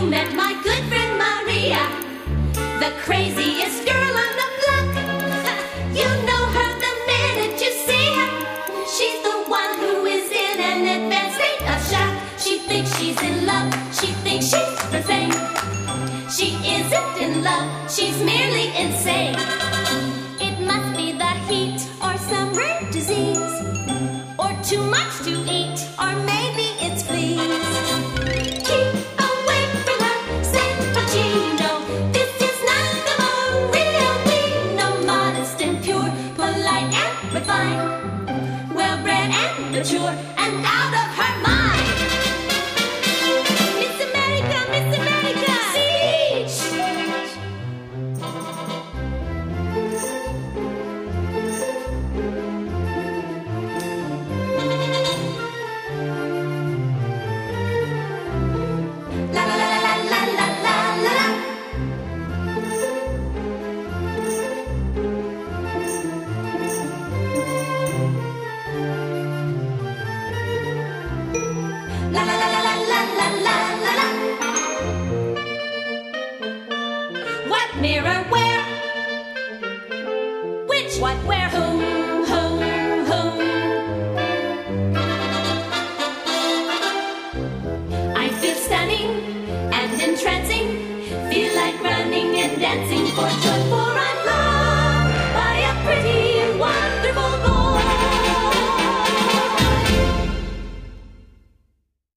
met my good friend Maria, the craziest girl on the block. You know her the minute you see her. She's the one who is in an advanced state of shock. She thinks she's in love, she thinks she's the same. She isn't in love, she's merely insane. It must be the heat or some rare disease, or too much to eat, or maybe it's fleas. Keep away from her, San Pacino. This is not the Maria we know. Modest and pure, polite and refined, well-bred and mature, and out of her mind. Miss America, Miss America, Siege! La la la la la la la la la. La la la la la la la la la la. What mirror where? Which? What, where, whom?